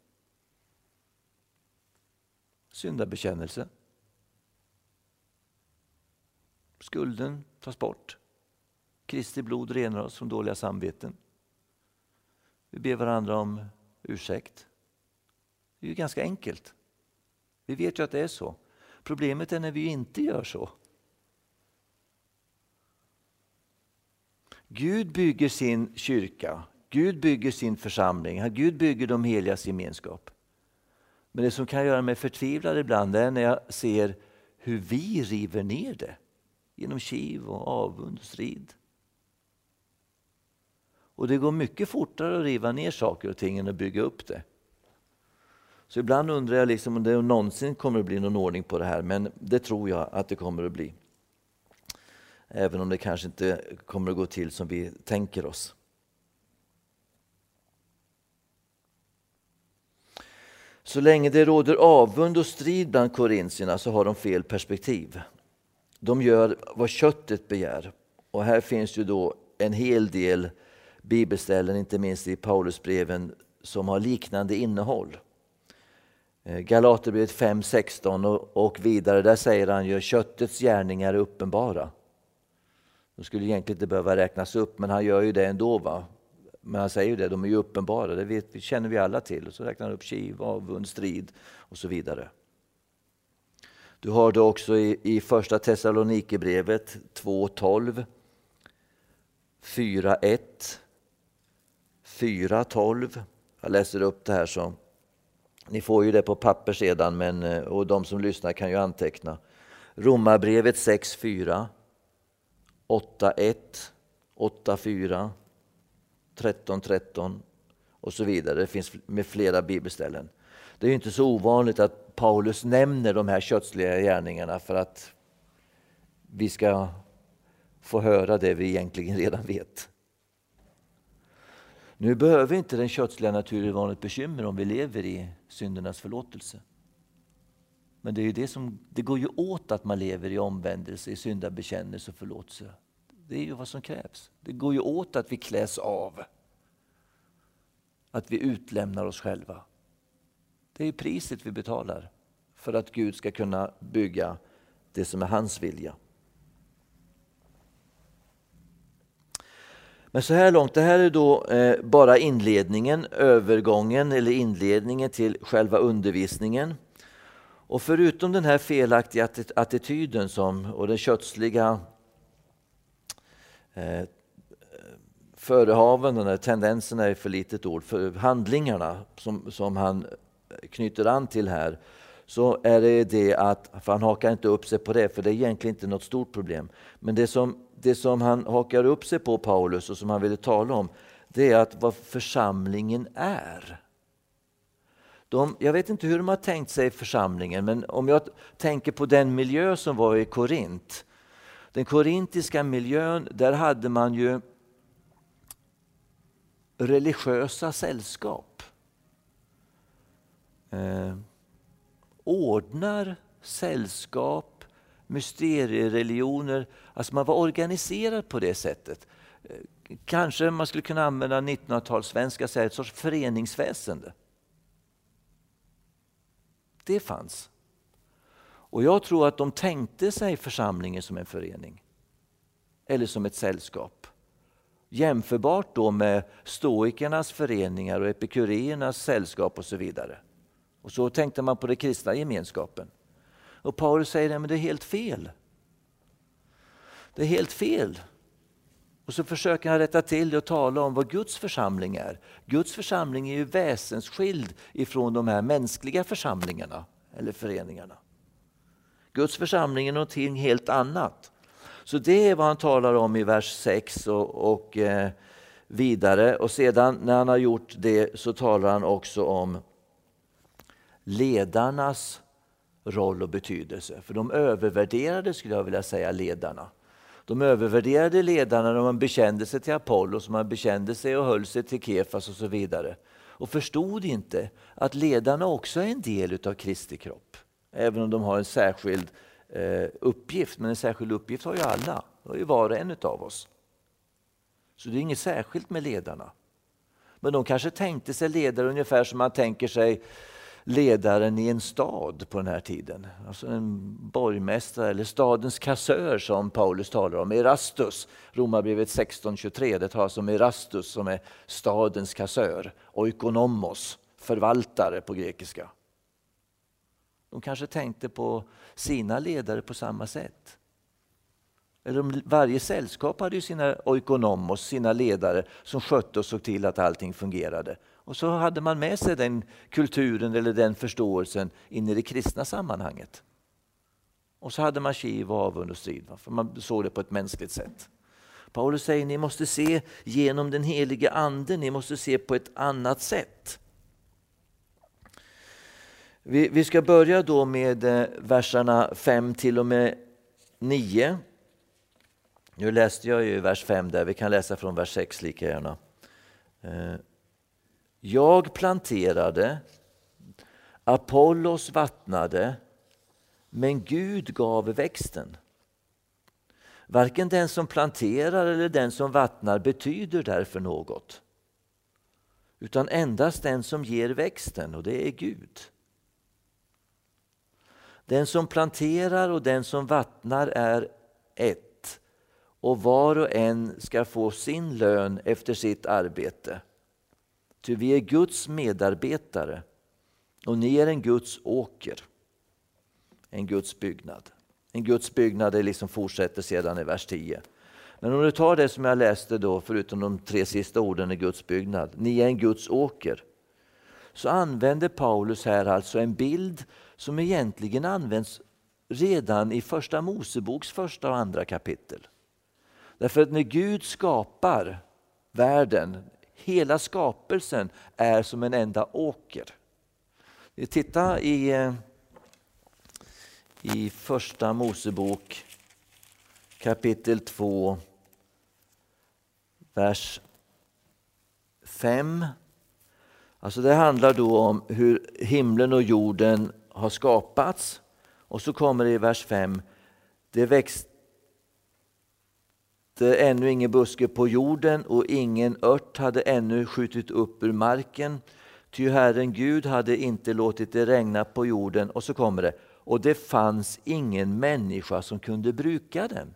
Syndabekännelse. Skulden tas bort. Kristi blod renar oss från dåliga samveten. Vi ber varandra om ursäkt. Det är ju ganska enkelt. Vi vet ju att det är så. Problemet är när vi inte gör så. Gud bygger sin kyrka. Gud bygger sin församling. Gud bygger de heligas gemenskap. Men det som kan göra mig förtvivlad ibland är när jag ser hur vi river ner det. Genom kiv och avund och strid. Och det går mycket fortare att riva ner saker och ting än att bygga upp det. Så ibland undrar jag liksom om det någonsin kommer att bli någon ordning på det här. Men det tror jag att det kommer att bli. Även om det kanske inte kommer att gå till som vi tänker oss. Så länge det råder avund och strid bland korintierna så har de fel perspektiv. De gör vad köttet begär. Och här finns ju då en hel del bibelställen, inte minst i Paulusbreven, som har liknande innehåll. Galaterbrevet 5:16 och vidare, där säger han ju köttets gärningar är uppenbara. De skulle egentligen inte behöva räknas upp, men han gör ju det ändå, va? Men han säger ju det, de är ju uppenbara, det känner vi alla till. Och så räknar han upp kiv, avund, strid och så vidare. Du har det också i första Thessalonikerbrevet 2:12, 4:1, 4:12. Jag läser upp det här så. Ni får ju det på papper sedan, och de som lyssnar kan ju anteckna. Romarbrevet 6:4, 8:1, 8:4, 13:13 och så vidare. Det finns med flera bibelställen. Det är ju inte så ovanligt att Paulus nämner de här kötsliga gärningarna för att vi ska få höra det vi egentligen redan vet. Nu behöver inte den kötsliga naturen vara ett bekymmer om vi lever i syndernas förlåtelse. Men det är ju det går ju åt att man lever i omvändelse, i syndabekännelse och förlåtelse. Det är ju vad som krävs. Det går ju åt att vi kläs av. Att vi utlämnar oss själva. Det är priset vi betalar för att Gud ska kunna bygga det som är hans vilja. Men så här långt, det här är då bara inledningen, övergången eller inledningen till själva undervisningen. Och förutom den här felaktiga attityden och den kötsliga förehaven, den här tendenserna är för litet ord, för handlingarna som han knyter an till här, så är det att, för han hakar inte upp sig på det, för det är egentligen inte något stort problem. Men det som han hakar upp sig på, Paulus, och som han ville tala om, det är att vad församlingen är. Jag vet inte hur de har tänkt sig församlingen, men om jag tänker på den miljö som var i Korint. Den korintiska miljön, där hade man ju religiösa sällskap. Ordnar, sällskap, mysteriereligioner. Alltså man var organiserad på det sättet. Kanske man skulle kunna använda 1900-talssvenska, säga ett sorts föreningsväsende. Det fanns. Och jag tror att de tänkte sig församlingen som en förening. Eller som ett sällskap. Jämförbart då med stoikernas föreningar och epikureernas sällskap och så vidare. Och så tänkte man på den kristna gemenskapen. Och Paulus säger att det är helt fel. Det är helt fel. Och så försöker han rätta till det och tala om vad Guds församling är. Guds församling är ju väsensskild ifrån de här mänskliga församlingarna eller föreningarna. Guds församling är någonting helt annat. Så det är vad han talar om i vers 6 och vidare. Och sedan när han har gjort det så talar han också om ledarnas roll och betydelse. För de övervärderade, skulle jag vilja säga, ledarna. De övervärderade ledarna när man bekände sig till Apollos, man bekände sig och höll sig till Kefas och så vidare. Och förstod inte att ledarna också är en del av Kristi kropp. Även om de har en särskild uppgift. Men en särskild uppgift har ju alla. Det har ju var och en av oss. Så det är inget särskilt med ledarna. Men de kanske tänkte sig ledare ungefär som man tänker sig ledaren i en stad på den här tiden. Alltså en borgmästare eller stadens kassör som Paulus talar om. Erastus, Romarbrevet 16:23. Det talas om Erastus som är stadens kassör. Oikonomos, förvaltare på grekiska. De kanske tänkte på sina ledare på samma sätt. Eller varje sällskap hade ju sina oikonomos, sina ledare som skötte och såg till att allting fungerade. Och så hade man med sig den kulturen eller den förståelsen in i det kristna sammanhanget. Och så hade man kiv och avund och strid, för man såg det på ett mänskligt sätt. Paulus säger, ni måste se genom den helige anden, ni måste se på ett annat sätt. Vi ska börja då med verserna 5 till och med 9. Nu läste jag ju vers 5 där, vi kan läsa från vers 6 lika gärna. Jag planterade, Apollos vattnade, men Gud gav växten. Varken den som planterar eller den som vattnar betyder därför något. Utan endast den som ger växten, och det är Gud. Den som planterar och den som vattnar är ett, och var och en ska få sin lön efter sitt arbete. Ty vi är Guds medarbetare, och ni är en Guds åker, en Guds byggnad. En Guds byggnad är liksom fortsätter sedan i vers 10. Men om du tar det som jag läste då, förutom de 3 sista orden i Guds byggnad, ni är en Guds åker, så använder Paulus här alltså en bild som egentligen används redan i första Moseboks första och andra kapitel. Därför att när Gud skapar världen, hela skapelsen är som en enda åker. Vi tittar i första Mosebok kapitel 2, vers 5. Alltså det handlar då om hur himlen och jorden har skapats. Och så kommer det i vers 5. Det växte ännu ingen buske på jorden och ingen ört hade ännu skjutit upp ur marken. Ty Herren Gud hade inte låtit det regna på jorden. Och så kommer det. Och det fanns ingen människa som kunde bruka den.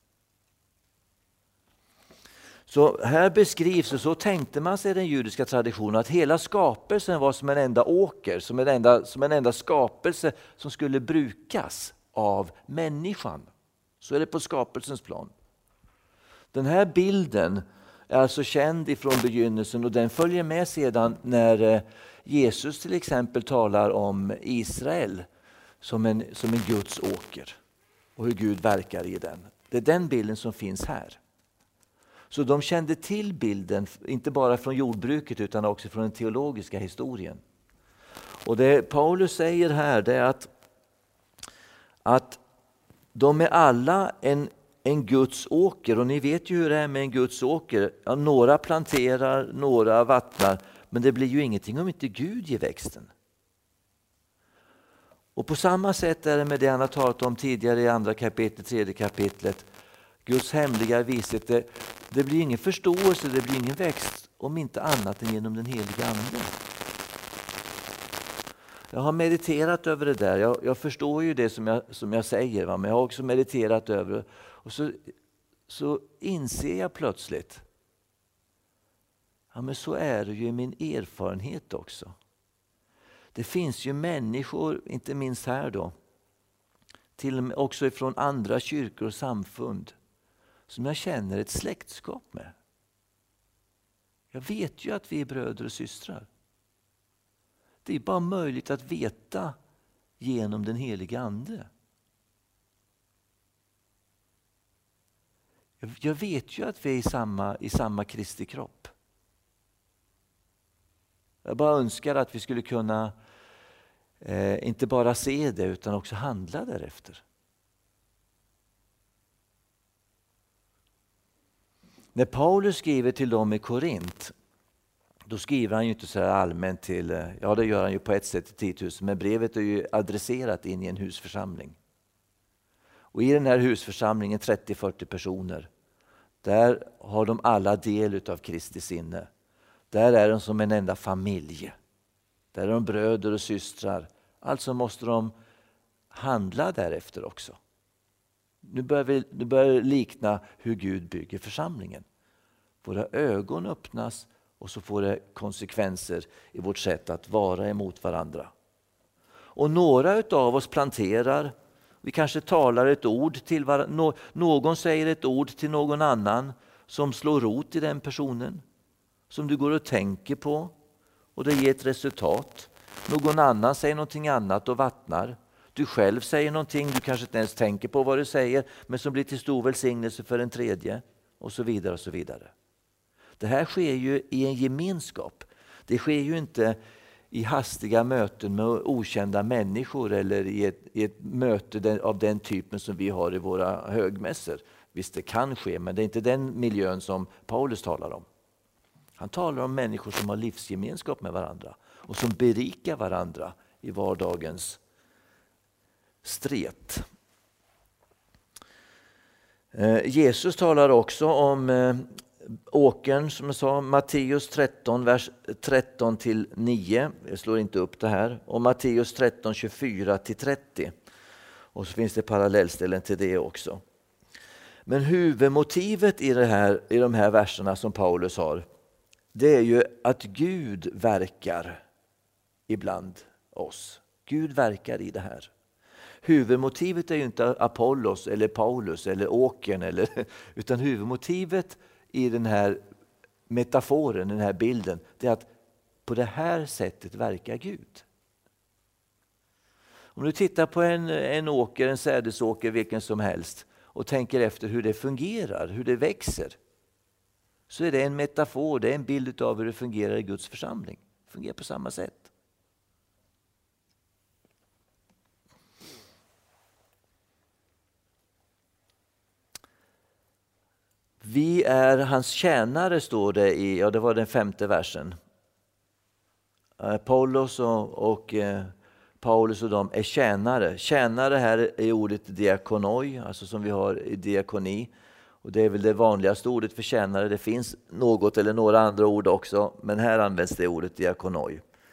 Så här beskrivs, och så tänkte man sig den judiska traditionen, att hela skapelsen var som en enda åker, som en enda skapelse som skulle brukas av människan. Så är det på skapelsens plan. Den här bilden är alltså känd ifrån begynnelsen, och den följer med sedan när Jesus till exempel talar om Israel som en Guds åker och hur Gud verkar i den. Det är den bilden som finns här. Så de kände till bilden, inte bara från jordbruket utan också från den teologiska historien. Och det Paulus säger här, det är att de är alla en Guds åker. Och ni vet ju hur det är med en Guds åker. Ja, några planterar, några vattnar. Men det blir ju ingenting om inte Gud ger växten. Och på samma sätt är det med det han har talat om tidigare i andra kapitlet, tredje kapitlet. Guds hemliga vishet. Det blir ingen förståelse, det blir ingen växt om inte annat än genom den heliga Ande. Jag har mediterat över det där. Jag förstår ju det som jag säger. Va? Men jag har också mediterat över det. Och så inser jag plötsligt. Ja, men så är det ju i min erfarenhet också. Det finns ju människor, inte minst här då. Till och med också ifrån andra kyrkor och samfund. Som jag känner ett släktskap med. Jag vet ju att vi är bröder och systrar. Det är bara möjligt att veta genom den heliga Ande. Jag vet ju att vi är i samma Kristi kropp. Jag bara önskar att vi skulle kunna inte bara se det utan också handla därefter. När Paulus skriver till dem i Korint, då skriver han ju inte så här allmänt till, ja det gör han ju på ett sätt till 10 000, men brevet är ju adresserat in i en husförsamling. Och i den här husförsamlingen, 30-40 personer, där har de alla del av Kristi sinne. Där är de som en enda familj. Där är de bröder och systrar. Alltså måste de handla därefter också. Nu börjar det likna hur Gud bygger församlingen. Våra ögon öppnas och så får det konsekvenser i vårt sätt att vara emot varandra. Och några av oss planterar. Vi kanske talar ett ord till varandra. Någon säger ett ord till någon annan som slår rot i den personen. Som du går och tänker på. Och det ger ett resultat. Någon annan säger någonting annat och vattnar. Du själv säger någonting, du kanske inte ens tänker på vad du säger, men som blir till stor välsignelse för en tredje. Och så vidare och så vidare. Det här sker ju i en gemenskap. Det sker ju inte i hastiga möten med okända människor eller i ett möte av den typen som vi har i våra högmässor. Visst, det kan ske, men det är inte den miljön som Paulus talar om. Han talar om människor som har livsgemenskap med varandra och som berikar varandra i vardagens stret. Jesus talar också om åkern, som jag sa, Matteus 13, vers 13-9. Jag slår inte upp det här. Och Matteus 13, 24-30. Och så finns det parallellställen till det också. Men huvudmotivet i de här verserna som Paulus har, det är ju att Gud verkar ibland oss. Gud verkar i det här. Huvudmotivet är ju inte Apollos eller Paulus eller åkern, utan huvudmotivet i den här metaforen, den här bilden, det är att på det här sättet verkar Gud. Om du tittar på en åker, en sädesåker, vilken som helst, och tänker efter hur det fungerar, hur det växer, så är det en metafor, det är en bild av hur det fungerar i Guds församling. Det fungerar på samma sätt. Vi är hans tjänare, står det i, det var den 5:e versen. Apollos och Paulus och de är tjänare. Tjänare här är ordet diakonoi, alltså som vi har i diakoni. Och det är väl det vanligaste ordet för tjänare. Det finns något eller några andra ord också, men här används det ordet diakonoi.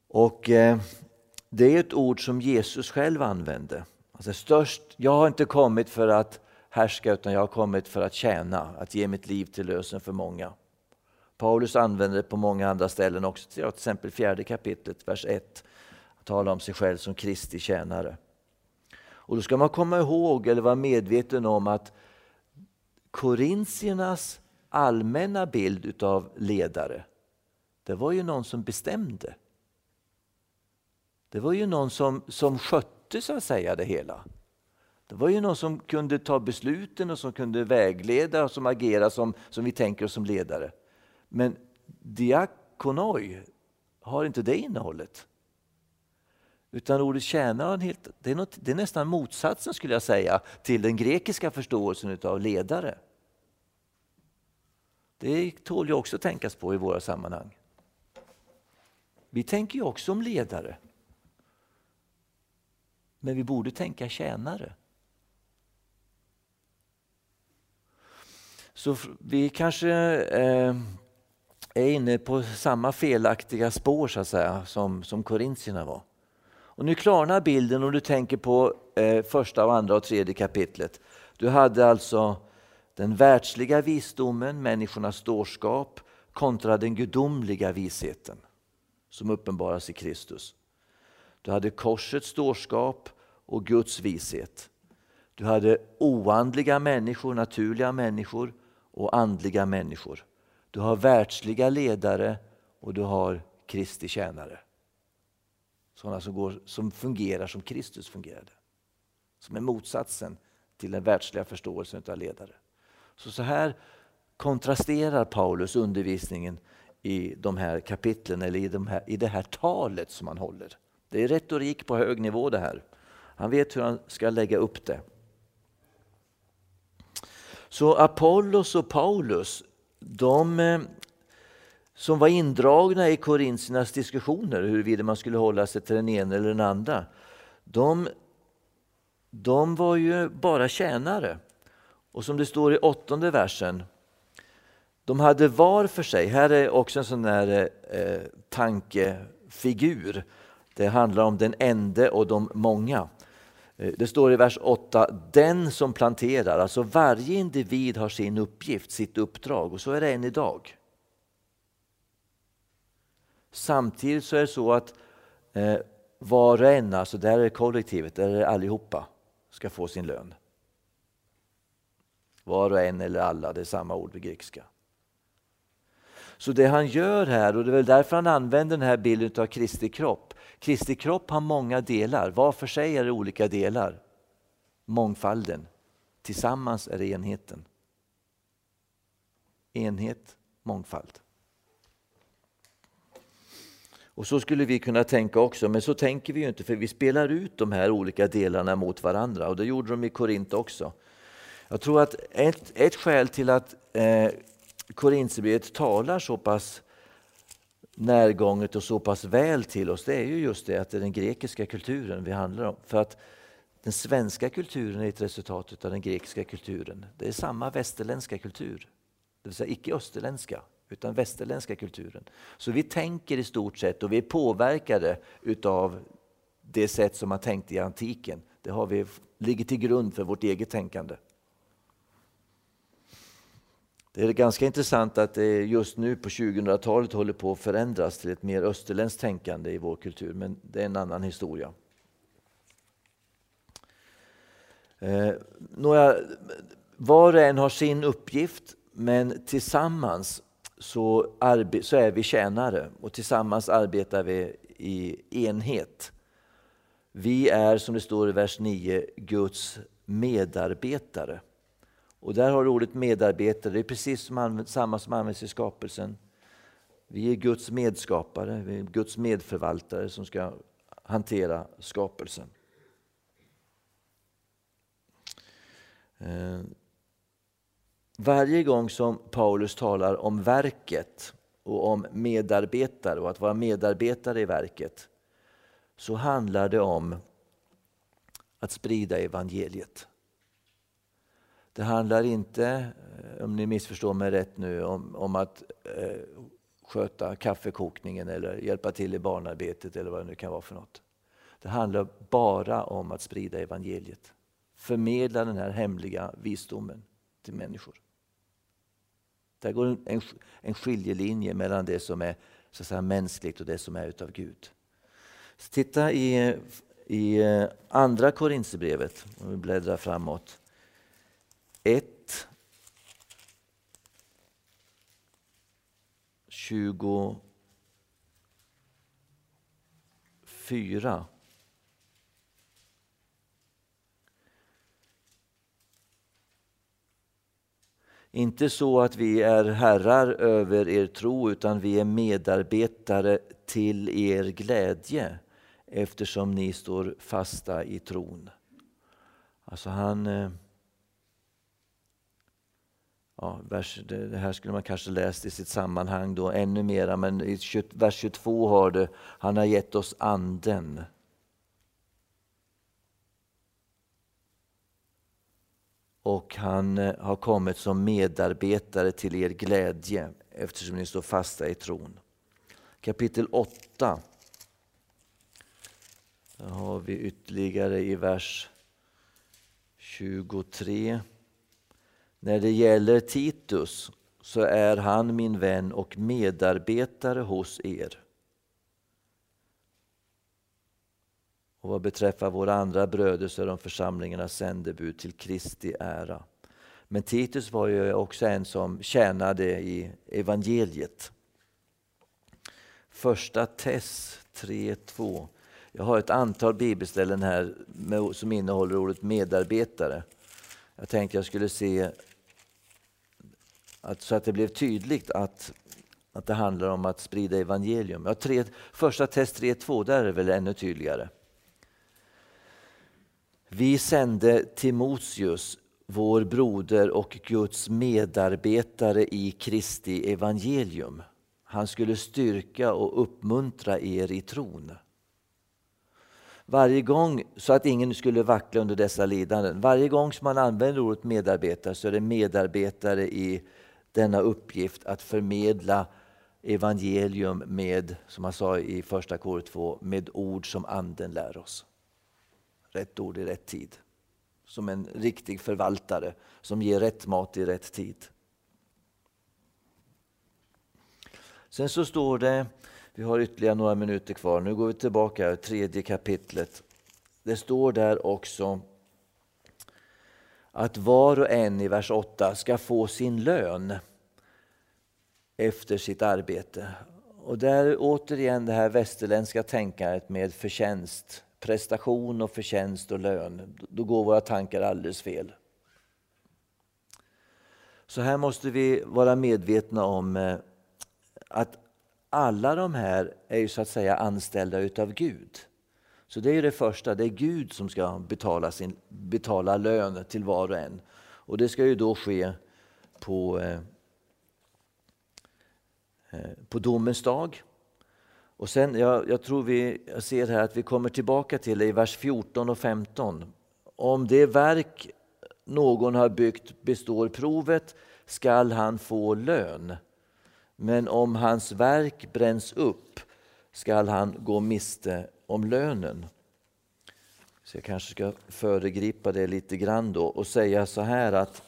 Och det är ett ord som Jesus själv använde. Alltså jag har inte kommit för att härska, utan jag har kommit för att tjäna, att ge mitt liv till lösen för många. Paulus använder det på många andra ställen också, till exempel 4 kapitlet, vers 1. Han talar om sig själv som Kristi tjänare. Och då ska man komma ihåg eller vara medveten om att korintiernas allmänna bild utav ledare, det var ju någon som bestämde. Det var ju någon som skötte, så att säga, det hela. Det var ju någon som kunde ta besluten och som kunde vägleda och som agerade som vi tänker oss som ledare. Men diakonoi har inte det innehållet. Utan ordet tjänare, det är nästan motsatsen, skulle jag säga, till den grekiska förståelsen av ledare. Det tål ju också tänkas på i våra sammanhang. Vi tänker ju också om ledare. Men vi borde tänka tjänare. Så vi kanske är inne på samma felaktiga spår, så att säga, som korintierna var. Och nu klarnar bilden om du tänker på 1, 2 och 3 kapitlet. Du hade alltså den världsliga visdomen, människornas dårskap, kontra den gudomliga visheten som uppenbaras i Kristus. Du hade korsets dårskap och Guds vishet. Du hade oandliga människor, naturliga människor och andliga människor. Du har världsliga ledare och du har Kristi tjänare. Sådana som fungerar som Kristus fungerade. Som är motsatsen till den världsliga förståelsen av ledare. Så här kontrasterar Paulus undervisningen i de här kapitlen, eller i det här talet som han håller. Det är retorik på hög nivå det här. Han vet hur han ska lägga upp det. Så Apollos och Paulus, de som var indragna i korintiernas diskussioner huruvida man skulle hålla sig till den ena eller den andra, de var ju bara tjänare. Och som det står i 8:e versen, de hade var för sig, här är också en sån där tankefigur. Det handlar om den ende och de många. Det står i vers 8, den som planterar, alltså varje individ har sin uppgift, sitt uppdrag, och så är det än idag. Samtidigt så är det så att var och en, alltså där är kollektivet, där är allihopa, ska få sin lön. Var och en eller alla, det är samma ord vid grekiska. Så det han gör här, och det är väl därför han använder den här bilden av Kristi kropp. Kristi kropp har många delar, var för sig är det olika delar. Mångfalden, tillsammans är det enheten. Enhet, mångfald. Och så skulle vi kunna tänka också, men så tänker vi ju inte, för vi spelar ut de här olika delarna mot varandra, och det gjorde de i Korint också. Jag tror att ett skäl till att Korintierbrevet talar så pass närgånget och så pass väl till oss, det är ju just det att det är den grekiska kulturen vi handlar om. För att den svenska kulturen är ett resultat av den grekiska kulturen. Det är samma västerländska kultur, det vill säga icke österländska, utan västerländska kulturen. Så vi tänker i stort sett, och vi är påverkade utav det sätt som man tänkte i antiken. Det ligger till grund för vårt eget tänkande. Det är ganska intressant att det just nu på 2000-talet håller på att förändras till ett mer österländskt tänkande i vår kultur, men det är en annan historia. Var och en har sin uppgift, men tillsammans så är vi tjänare och tillsammans arbetar vi i enhet. Vi är, som det står i vers 9, Guds medarbetare. Och där har ordet medarbetare, det är precis samma som används i skapelsen. Vi är Guds medskapare, vi är Guds medförvaltare som ska hantera skapelsen. Varje gång som Paulus talar om verket och om medarbetare och att vara medarbetare i verket, så handlar det om att sprida evangeliet. Det handlar inte, om ni missförstår mig rätt nu, om att sköta kaffekokningen eller hjälpa till i barnarbetet eller vad det nu kan vara för något. Det handlar bara om att sprida evangeliet. Förmedla den här hemliga visdomen till människor. Där går en skiljelinje mellan det som är så att säga mänskligt och det som är utav Gud. Så titta i andra Korinthierbrevet, om vi bläddrar framåt. 1, 24. Inte så att vi är herrar över er tro, utan vi är medarbetare till er glädje, eftersom ni står fasta i tron. Alltså det här skulle man kanske läst i sitt sammanhang då ännu mera, men i vers 22 har det, han har gett oss anden. Och han har kommit som medarbetare till er glädje, eftersom ni står fasta i tron. Kapitel 8. Då har vi ytterligare i vers 23. När det gäller Titus så är han min vän och medarbetare hos er. Och vad beträffar våra andra bröder så är de församlingarnas sändebud till Kristi ära. Men Titus var ju också en som tjänade i evangeliet. Första Tess 3:2. Jag har ett antal bibelställen här som innehåller ordet medarbetare. Jag tänkte jag skulle se så att det blev tydligt att det handlar om att sprida evangelium. Första Tess 3:2, där är det väl ännu tydligare. Vi sände Timoteus, vår broder och Guds medarbetare i Kristi evangelium. Han skulle styrka och uppmuntra er i tron. Varje gång, så att ingen skulle vackla under dessa lidanden. Varje gång som man använder ordet medarbetare så är det medarbetare i denna uppgift att förmedla evangelium med, som han sa i första Kor 2, med ord som anden lär oss. Rätt ord i rätt tid. Som en riktig förvaltare som ger rätt mat i rätt tid. Sen så står det, vi har ytterligare några minuter kvar. Nu går vi tillbaka till 3:e kapitlet. Det står där också att var och en i vers 8 ska få sin lön efter sitt arbete. Och där återigen det här västerländska tänkandet med förtjänst, prestation och förtjänst och lön. Då går våra tankar alldeles fel. Så här måste vi vara medvetna om att alla de här är ju så att säga anställda utav Gud. Så det är ju det första, det är Gud som ska betala lön till var och en. Och det ska ju då ske på domens dag. Och sen, jag tror jag ser här att vi kommer tillbaka till det i vers 14 och 15. Om det verk någon har byggt består provet skall han få lön. Men om hans verk bränns upp skall han gå miste om lönen. Så jag kanske ska föregripa det lite grann då och säga så här att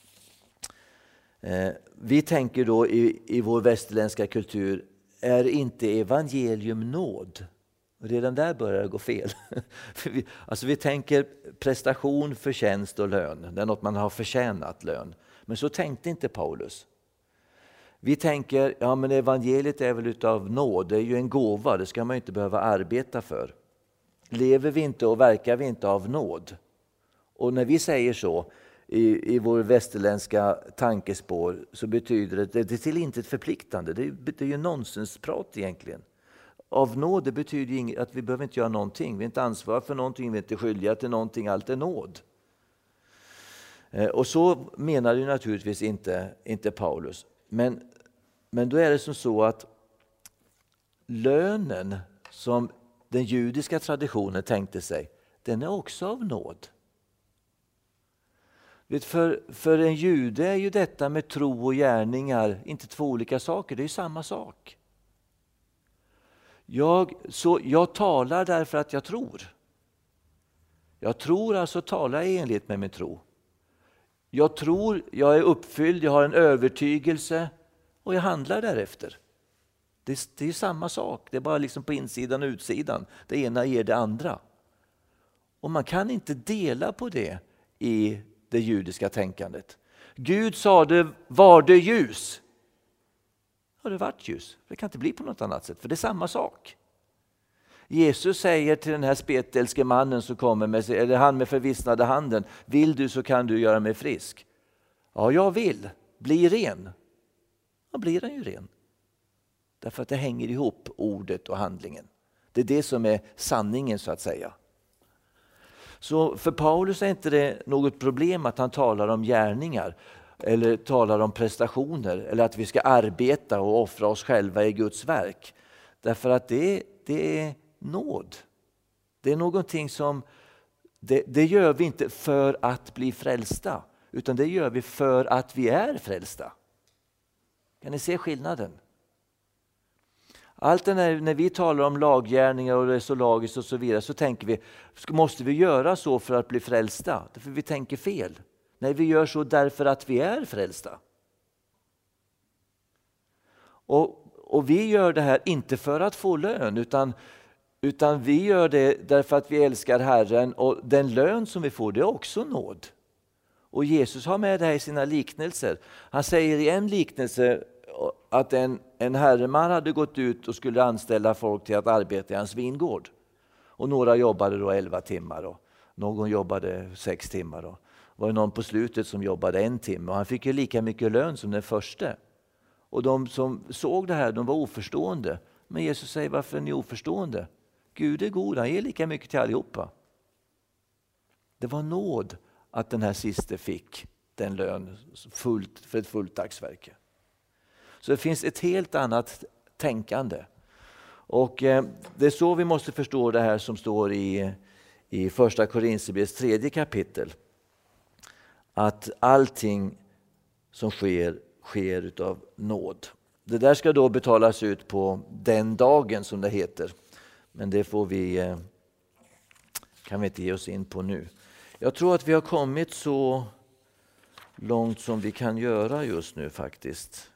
vi tänker då i vår västerländska kultur, är inte evangelium nåd? Redan där börjar det gå fel. Vi tänker prestation, förtjänst och lön. Det är något man har förtjänat lön. Men så tänkte inte Paulus. Vi tänker, men evangeliet är väl utav nåd, det är ju en gåva, det ska man inte behöva arbeta för. Lever vi inte och verkar vi inte av nåd? Och när vi säger så i vår västerländska tankespår så betyder det är till intet förpliktande. Det är ju nonsensprat egentligen. Av nåd det betyder ju att vi behöver inte göra någonting. Vi är inte ansvariga för någonting, vi är inte skyldiga till någonting, allt är nåd. Och så menar ju naturligtvis inte Paulus. Men då är det som så att lönen som den judiska traditionen tänkte sig, den är också av nåd. För en jude är ju detta med tro och gärningar inte två olika saker, det är samma sak. Jag talar därför att jag tror. Jag tror, alltså talar i enlighet med min tro. Jag tror, jag är uppfylld, jag har en övertygelse och jag handlar därefter. Det är samma sak, det är bara liksom på insidan och utsidan. Det ena ger det andra. Och man kan inte dela på det i det judiska tänkandet. Gud sa det, var det ljus? Ja, det vart ljus. Det kan inte bli på något annat sätt, för det är samma sak. Jesus säger till den här spetälske mannen som kommer med, eller han med förvissnade handen, vill du så kan du göra mig frisk. Ja, jag vill. Bli ren. Då blir han ju ren. Därför att det hänger ihop, ordet och handlingen. Det är det som är sanningen, så att säga. Så för Paulus är inte det något problem att han talar om gärningar eller talar om prestationer eller att vi ska arbeta och offra oss själva i Guds verk. Därför att det är nåd. Det är någonting som det gör vi inte för att bli frälsta, utan det gör vi för att vi är frälsta. Kan ni se skillnaden? Allt det när vi talar om laggärningar och det är så lagiskt och så vidare, så tänker vi, måste vi göra så för att bli frälsta? Därför vi tänker fel. Nej, vi gör så därför att vi är frälsta. Och vi gör det här inte för att få lön, utan vi gör det därför att vi älskar Herren, och den lön som vi får, det är också nåd. Och Jesus har med det här i sina liknelser. Han säger i en liknelse att en herreman hade gått ut och skulle anställa folk till att arbeta i hans vingård. Och några jobbade då 11 timmar och någon jobbade 6 timmar. Och det var någon på slutet som jobbade 1 timme och han fick ju lika mycket lön som den första. Och de som såg det här, de var oförstående. Men Jesus säger, varför är ni oförstående? Gud är god, han ger lika mycket till allihopa. Det var nåd att den här siste fick den lön för ett fullt dagsverke. Så det finns ett helt annat tänkande. Och det är så vi måste förstå det här som står i första Korinthierbrevets 3 kapitel. Att allting som sker utav nåd. Det där ska då betalas ut på den dagen som det heter. Men det kan vi inte ge oss in på nu. Jag tror att vi har kommit så långt som vi kan göra just nu faktiskt.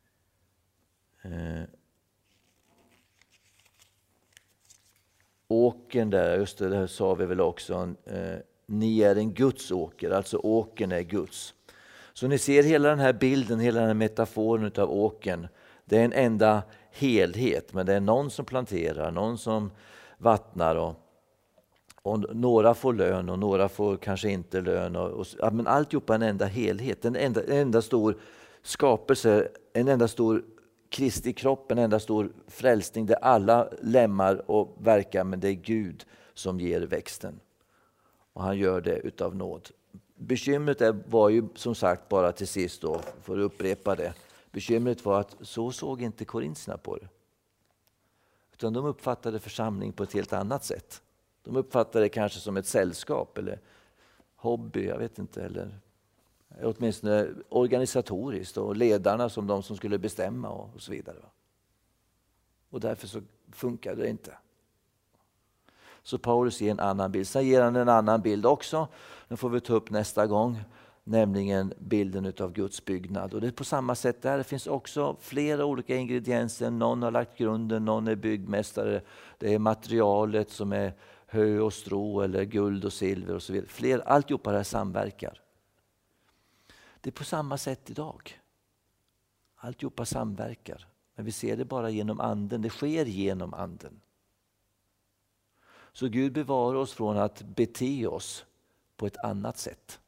Åkern där, just det här sa vi väl också, ni är en Guds åker, alltså åkern är Guds. Så ni ser hela den här bilden, hela den här metaforen utav åkern. Det är en enda helhet, men det är någon som planterar, någon som vattnar och några får lön och några får kanske inte lön. Men alltihopa en enda helhet, en enda stor skapelse, en enda stor Kristi kropp, en enda stor frälsning där alla lemmar och verkar, men det är Gud som ger växten. Och han gör det utav nåd. Bekymret var ju som sagt bara till sist då, för att upprepa det. Bekymret var att så såg inte korintierna på det. Utan de uppfattade församling på ett helt annat sätt. De uppfattade det kanske som ett sällskap eller hobby, jag vet inte, eller åtminstone organisatoriskt, och ledarna som de som skulle bestämma och så vidare. Och därför så funkade det inte. Så Paulus ger en annan bild. Sen ger han en annan bild också. Den får vi ta upp nästa gång. Nämligen bilden utav Guds byggnad. Och det är på samma sätt där. Det finns också flera olika ingredienser. Någon har lagt grunden, någon är byggmästare. Det är materialet som är hö och strå eller guld och silver och så vidare. Alltihopa det här samverkar. Det är på samma sätt idag. Alltihopa samverkar. Men vi ser det bara genom anden. Det sker genom anden. Så Gud bevarar oss från att bete oss på ett annat sätt.